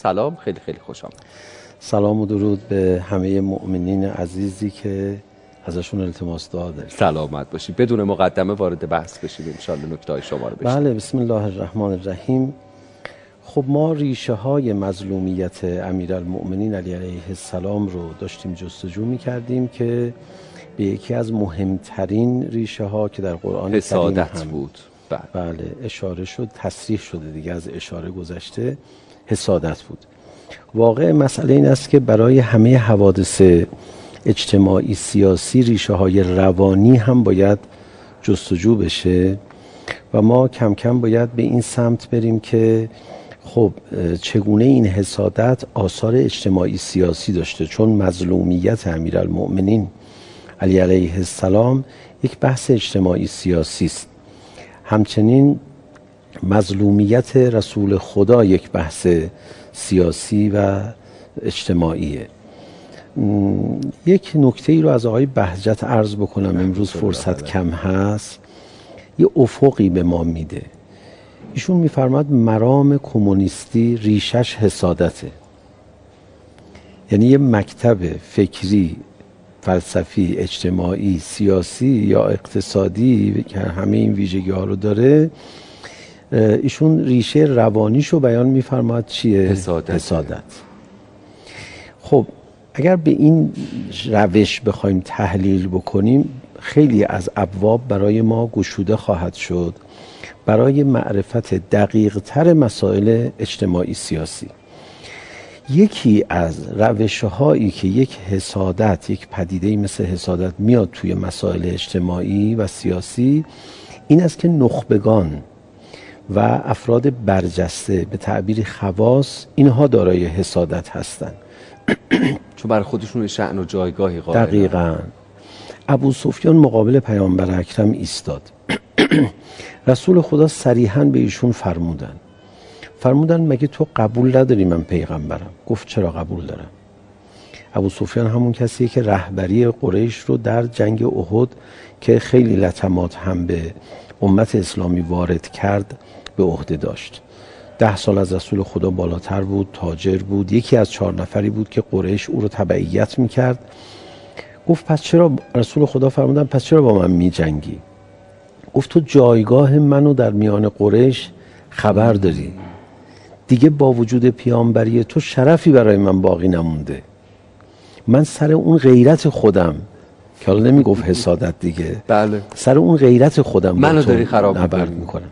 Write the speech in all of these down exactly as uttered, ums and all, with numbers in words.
سلام، خیلی خیلی خوش آمد. سلام و درود به همه مؤمنین عزیزی که ازشون التماس دعا داریم. سلامت باشید. بدون مقدمه وارد بحث بشیم ان شاء الله نکته‌های شما رو بشنویم. بله، بسم الله الرحمن الرحیم. خب ما ریشه های مظلومیت امیرالمؤمنین علی علیه السلام رو داشتیم جستجو می‌کردیم که به یکی از مهمترین ریشه ها که در قرآن حسادت کریم بود. بله. بله اشاره شد، تصریح شده دیگه، از اشاره گذشته، حسادت بود. واقع مسئله این است که برای همه حوادث اجتماعی سیاسی ریشه های روانی هم باید جستجو بشه و ما کم کم باید به این سمت بریم که خب چگونه این حسادت آثار اجتماعی سیاسی داشته، چون مظلومیت امیرالمؤمنین علی علیه السلام یک بحث اجتماعی سیاسی است. همچنین مظلومیت رسول خدا یک بحث سیاسی و اجتماعیه. یک نکته ای رو از آقای بهجت عرض بکنم، امروز فرصت کم هست. یه افقی به ما میده. ایشون میفرماد مرام کمونیستی ریشش حسادته. یعنی یه مکتب فکری، فلسفی، اجتماعی، سیاسی یا اقتصادی که همه این ویژگی ها رو داره، ایشون ریشه روانیشو بیان میفرماد چیه؟ حسادت. حسادت. خب اگر به این روش بخوایم تحلیل بکنیم، خیلی از ابواب برای ما گشوده خواهد شد برای معرفت دقیق تر مسائل اجتماعی سیاسی. یکی از روش هایی که یک حسادت، یک پدیده مثل حسادت میاد توی مسائل اجتماعی و سیاسی، این است که نخبگان و افراد برجسته، به تعبیر خواص، اینها دارای حسادت هستند. چون برای خودشون شأن و جایگاهی قائلن. دقیقاً. ابو سفیان مقابل پیامبر اکرم ایستاد. رسول خدا صریحاً به ایشون فرمودن فرمودن مگه تو قبول نداری من پیغمبرم؟ گفت چرا قبول دارم. ابو سفیان همون کسیه که رهبری قریش رو در جنگ احد که خیلی لطمات هم به امت اسلامی وارد کرد به عهده داشت. ده سال از رسول خدا بالاتر بود، تاجر بود، یکی از چهار نفری بود که قریش او رو تبعیت میکرد. گفت پس چرا رسول خدا فرمودن پس چرا با من میجنگی؟ گفت تو جایگاه منو در میان قریش خبر داری، دیگه با وجود پیامبری تو شرفی برای من باقی نمونده. من سر اون غیرت خودم، که حالا نمیگفت حسادت دیگه، بله، سر اون غیرت خودم منو داری خراب نبرد میکنم.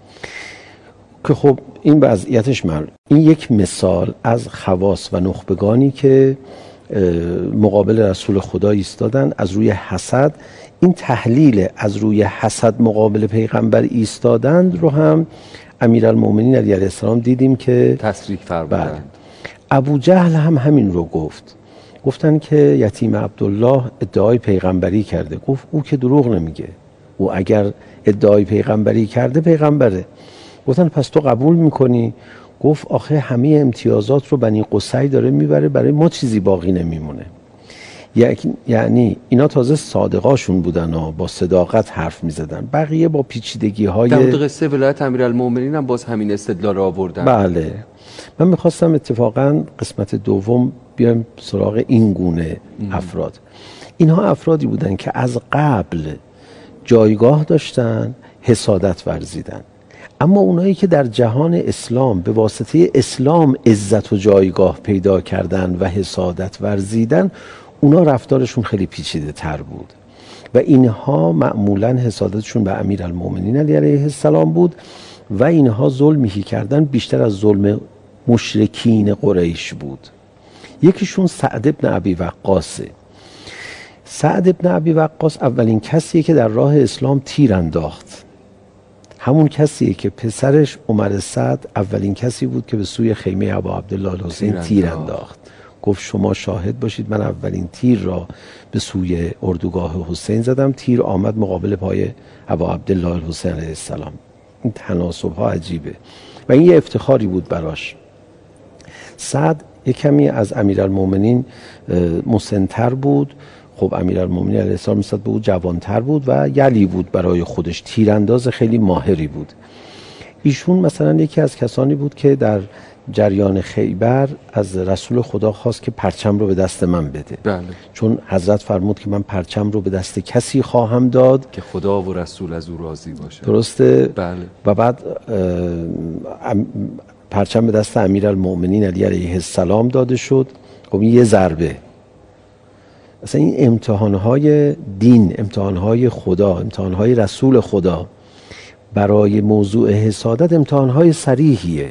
که خب این وضعیتش معلوم. این یک مثال از خواص و نخبگانی که مقابل رسول خدا ایستادن از روی حسد. این تحلیل از روی حسد مقابل پیغمبر ایستادند رو هم امیرالمؤمنین علی علیه السلام دیدیم که تصریح فرمودند. ابو جهل هم همین رو گفت. گفتن که یتیم عبدالله ادعای پیغمبری کرده. گفت او که دروغ نمیگه، او اگر ادعای پیغمبری کرده پیغمبره. گفتن پس تو قبول میکنی؟ گفت آخه همه امتیازات رو بنی قصی داره میبره، برای ما چیزی باقی نمیمونه. یعنی اینا تازه صادقاشون بودن و با صداقت حرف میزدن، بقیه با پیچیدگی های در مورد قصه ولایت امیرالمؤمنین هم باز همین استدلال رو آوردن. بله. من میخواستم اتفاقا قسمت دوم بیایم سراغ این گونه افراد. اینها افرادی بودن که از قبل جایگاه داشتن، حسادت ورزیدن. اما اونایی که در جهان اسلام به واسطه اسلام عزت و جایگاه پیدا کردن و حسادت ورزیدن، اونا رفتارشون خیلی پیچیده تر بود و اینها معمولاً حسادتشون به امیرالمؤمنین علی علیه السلام بود و اینها ظلمی که کردن بیشتر از ظلم مشرکین قریش بود. یکیشون سعد ابن ابی وقاصه. سعد ابن ابی وقاص اولین کسیه که در راه اسلام تیر انداخت. همون کسیه که پسرش عمر سعد اولین کسی بود که به سوی خیمه ابا عبدالله الحسین تیر انداخت. گفت شما شاهد باشید من اولین تیر را به سوی اردوگاه حسین زدم، تیر آمد مقابل پای ابا عبدالله الحسین علیه السلام. این تناسب ها عجیبه و این یه افتخاری بود براش. سعد یک کمی از امیرالمؤمنین مسن‌تر بود. خب امیرالمؤمنین علیه السلام نسبت به او جوانتر بود و یلی بود برای خودش، تیرانداز خیلی ماهری بود. ایشون مثلا یکی از کسانی بود که در جریان خیبر از رسول خدا خواست که پرچم رو به دست من بده. بله. چون حضرت فرمود که من پرچم رو به دست کسی خواهم داد که خدا و رسول از او راضی باشه. درسته؟ بله. و بعد پرچم به دست امیرالمؤمنین علی علیه السلام داده شد. خب این یه ضربه. اصلا این امتحانهای دین، امتحانهای خدا، امتحانهای رسول خدا برای موضوع حسادت امتحانهای صریحیه.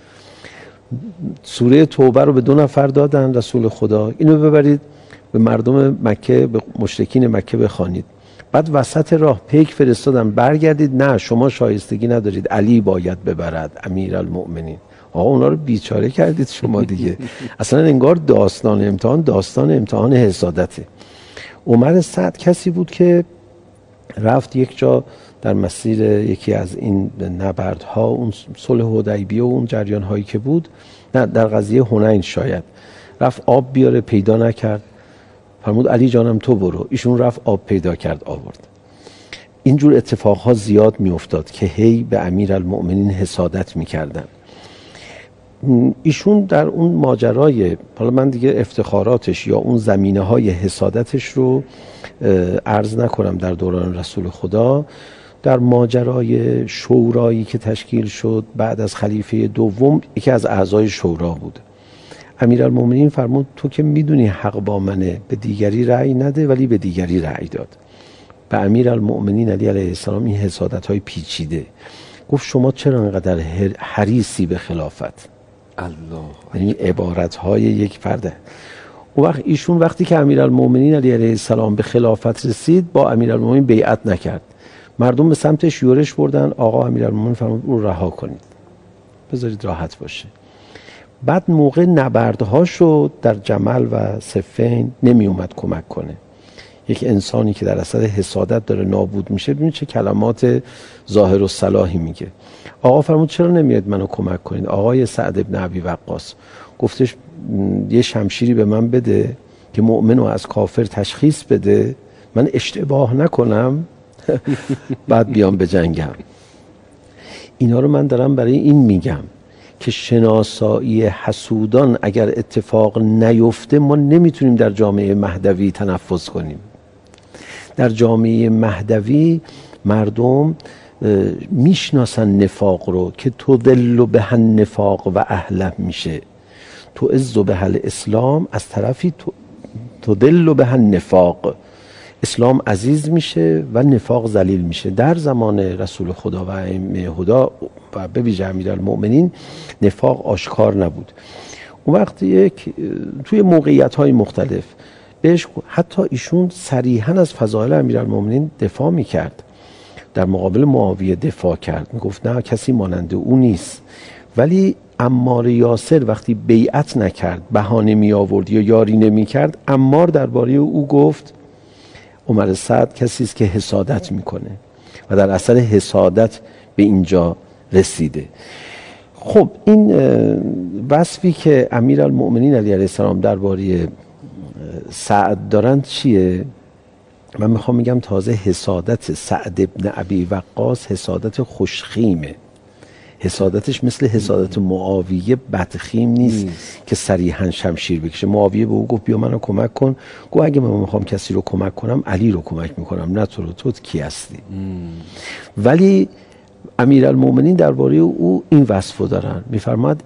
سوره توبه رو به دو نفر دادن رسول خدا، اینو ببرید به مردم مکه، به مشرکین مکه بخوانید. بعد وسط راه پیک فرستادن برگردید، نه شما شایستگی ندارید، علی باید ببرد امیرالمؤمنین. آقا اونا رو بیچاره کردید شما دیگه. اصلا انگار داستان امتحان داستان امتحان حسادته. عمر سعد کسی بود که رفت یک جا در مسیر یکی از این نبردها، اون صلح حدیبیه و اون جریان هایی که بود، نه در قضیه حنین شاید، رفت آب بیاره پیدا نکرد، فرمود علی جانم تو برو. ایشون رفت آب پیدا کرد آورد. اینجور اتفاقها زیاد می افتاد که هی به امیرالمؤمنین حسادت می کردن. ایشون در اون ماجرای، حالا من دیگه افتخاراتش یا اون زمینه های حسادتش رو عرض نکنم، در دوران رسول خدا در ماجرای شورایی که تشکیل شد بعد از خلیفه دوم، یکی از اعضای شورا بود. امیرالمؤمنین فرمود تو که میدونی حق با منه، به دیگری رأی نده، ولی به دیگری رأی داد. به امیرالمؤمنین علی علیه السلام این حسادت های پیچیده گفت شما چرا انقدر حریصی به خلافت؟ الله. یعنی عبارت های یک فرده. اون وقت ایشون وقتی که امیرالمؤمنین علی علیه السلام به خلافت رسید با امیرالمؤمنین بیعت نکرد. مردم به سمتش یورش بردن. آقا امیرالمؤمنین فرمود او رها کنید، بذارید راحت باشه. بعد موقع نبردها شد در جمل و صفین نمی اومد کمک کنه. یک انسانی که در اثر حسادت داره نابود میشه، ببینید چه کلمات ظاهر و صلاحی میگه. آقا فرمود چرا نمیاد منو کمک کنید؟ آقای سعد ابن ابی وقاص گفتش یه شمشیری به من بده که مؤمنو از کافر تشخیص بده، من اشتباه نکنم بعد بیام به جنگم. اینا رو من دارم برای این میگم که شناسایی حسودان اگر اتفاق نیفته ما نمیتونیم در جامعه مهدوی تنفس کنیم. در جامعه مهدوی مردم میشناسن نفاق رو که تضل به النفاق و اهله میشه، تو عز به الاسلام، از طرفی تضل به النفاق، اسلام عزیز میشه و نفاق ذلیل میشه. در زمان رسول خدا و ائمه هدا و به ویژه امیرالمؤمنین نفاق آشکار نبود. اون وقت یک توی موقعیت های مختلف بهش حتی ایشون صریحا از فضائل امیرالمؤمنین دفاع میکرد، در مقابل معاویه دفاع کرد، میگفت نه کسی مانند او نیست. ولی عمار یاسر وقتی بیعت نکرد، بهانه می آورد یا یاری نمی کرد، عمار درباره او گفت عمر سعد کسی است که حسادت میکنه و در اثر حسادت به اینجا رسیده. خب این وصفی که امیرالمؤمنین علیه السلام درباره سعد دارند چیه؟ من میخوام میگم تازه حسادت سعد ابن ابی وقاص حسادت خوشخیمه. حسادتش مثل حسادت معاویه بدخیم نیست مم. که صریحا شمشیر بکشه. معاویه به او گفت بیا منو کمک کن، گفت اگه من میخوام کسی رو کمک کنم علی رو کمک میکنم، نه تو رو. تو کی هستی؟ مم. ولی امیرالمؤمنین درباره او این وصفو دارن، میفرماد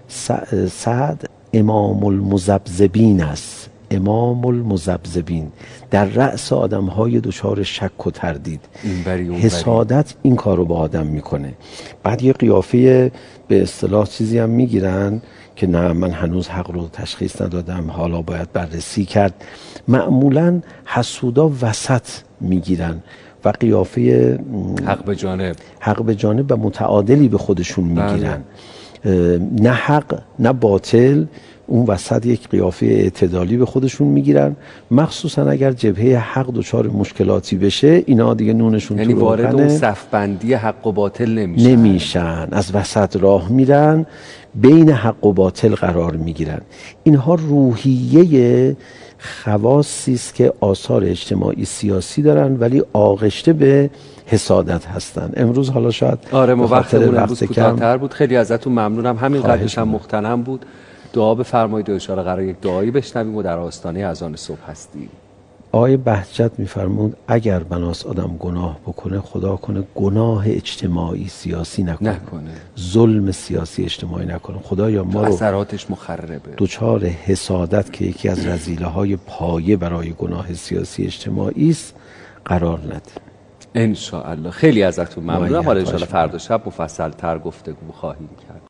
سعد امام المذبذبین است، امام المذبذبین، در رأس آدم‌های دچار شک و تردید. حسادت این کارو با آدم میکنه. بعد یه قیافه به اصطلاح چیزی هم میگیرن که نه من هنوز حق رو تشخیص ندادم، حالا باید بررسی کرد. معمولاً حسودا وسط میگیرن و قیافه حق به جانب حق به جانب و متعادلی به خودشون میگیرن. نه حق نه باطل، اون وسط یک قیافه اعتدالی به خودشون میگیرن، مخصوصا اگر جبهه حق دچار مشکلاتی بشه اینا دیگه نونشون یعنی تو وارد روغنه، اون صفبندی حق و باطل نمیشن نمیشن از وسط راه میرن، بین حق و باطل قرار میگیرن. اینها روحیه خواصی است که آثار اجتماعی سیاسی دارن ولی آغشته به حسادت هستن. امروز حالا شاید آره ما وقتمون امروز وقت کوتاه‌تر بود. خیلی ازتون ممنونم، همین قدرش هم می‌کنم. مغتنم بود. دعا بفرمایید و ان شاءالله قرار یک دعایی بشنویم و در آستانه اذان صبح هستیم. آقای بهجت میفرمود اگر بناس آدم گناه بکنه خدا کنه گناه اجتماعی سیاسی نکنه, نکنه. ظلم سیاسی اجتماعی نکنه. خدایا ما رو اثراتش مخربه، دوچار حسادت که یکی از رذیله های پایه برای گناه سیاسی اجتماعی است قرار نده. ان شاء الله. خیلی ازتون ممنونم. حالا ان شاء الله خواهش فردا شب مفصل تر گفتگو خواهیم کرد.